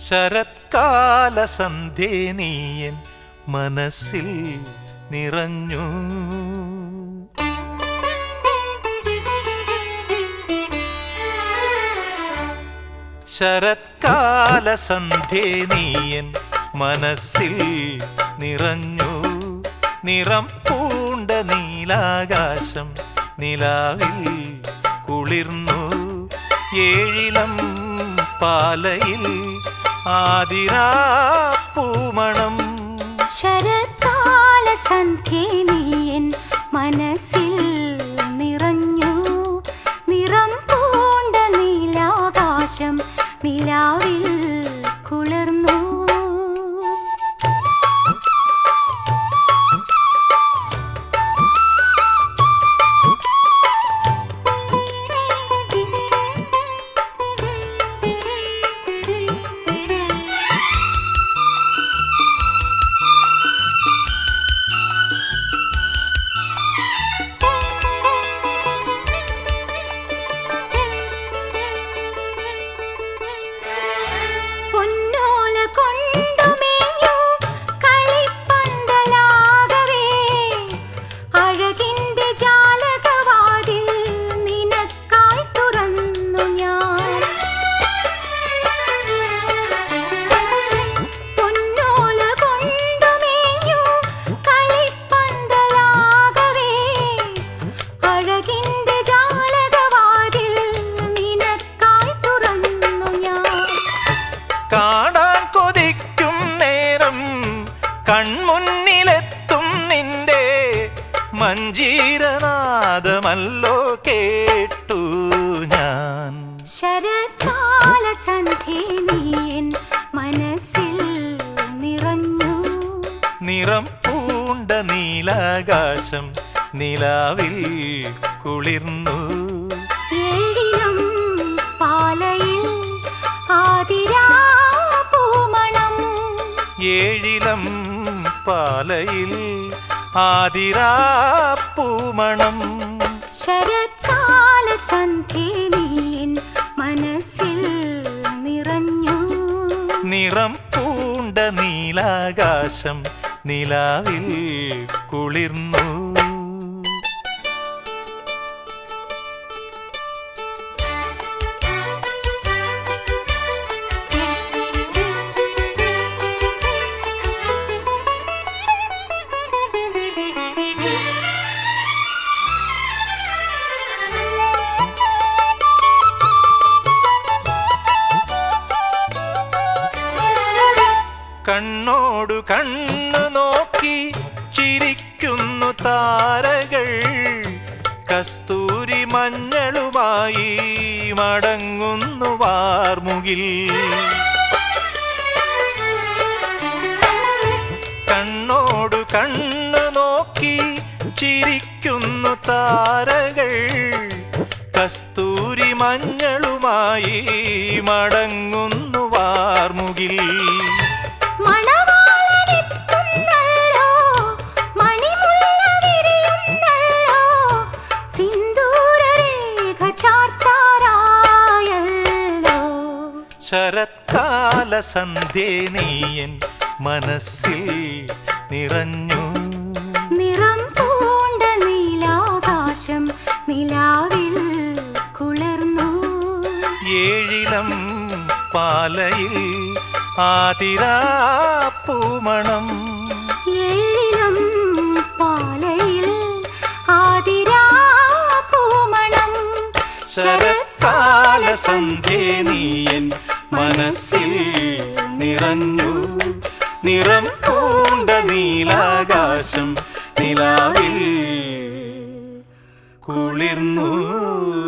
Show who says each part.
Speaker 1: ശരത്കാല സന്ധ്യേ നീയൻ മനസ്സിൽ നിറഞ്ഞു. ശരത്കാല സന്ധ്യേ നീയൻ മനസ്സിൽ നിറഞ്ഞു. നിറം പൂണ്ട നീലാകാശം നിലാവിൽ കുളിർന്നു. ഏഴിലം പാലയിൽ ആതിരാ പൂമണം.
Speaker 2: ശരത്കാല സന്ധ്യേ നീയൻ മനസ്സിൽ നിറഞ്ഞു. നിറം പൂണ്ട നീലാകാശം നിലാവിൽ കുളിർന്നു.
Speaker 1: കാണാൻ കൊതിക്കും നേരം കൺമുന്നിലെത്തും നിന്റെ മഞ്ജീരനാദമല്ലോ കേട്ടു ഞാൻ.
Speaker 2: ശരത്കാല സന്ധ്യേ നീയൻ മനസ്സിൽ നിറഞ്ഞു.
Speaker 1: നിറം പൂണ്ട നീലാകാശം നിലാവിൽ കുളിർന്നു.
Speaker 2: ഏഴിലം പാലയിൽ ആതിരാ പൂമണം.
Speaker 1: ഏഴിലം പാലയിൽ ആതിരാ പൂമണം.
Speaker 2: ശരത്കാല സന്ധ്യേ നീയൻ മനസ്സിൽ നിറഞ്ഞു.
Speaker 1: നിറം പൂണ്ട നീലാകാശം നിലാവിൽ കുളിർന്നു. കണ്ണോടു കണ്ണു നോക്കി ചിരിക്കുന്നു താരകൾ. കസ്തൂരി മഞ്ഞളുമായി മടങ്ങുന്നു വാർമുകിൽ. കണ്ണോടു കണ്ണു നോക്കി ചിരിക്കുന്നു താരകൾ. കസ്തൂരി മഞ്ഞളുമായി മടങ്ങുന്നു വാർമുകിൽ. ശരത്കാല സന്ധ്യേ നീയൻ മനസ്സിൽ നിറഞ്ഞു.
Speaker 2: നിറം പൂണ്ട നീലാകാശം നിലാവിൽ കുളിർന്നു.
Speaker 1: ഏഴിലം പാലയിൽ ആതിരാ പൂമണം.
Speaker 2: ഏഴിലം പാലയിൽ ആതിരാ പൂമണം.
Speaker 1: ശരത്കാല സന്ധ്യേ നീയൻ മനസ്സിൽ നിറഞ്ഞു. നിറം പൂണ്ട നീലാകാശം നിലാവിൽ കുളിർന്നു.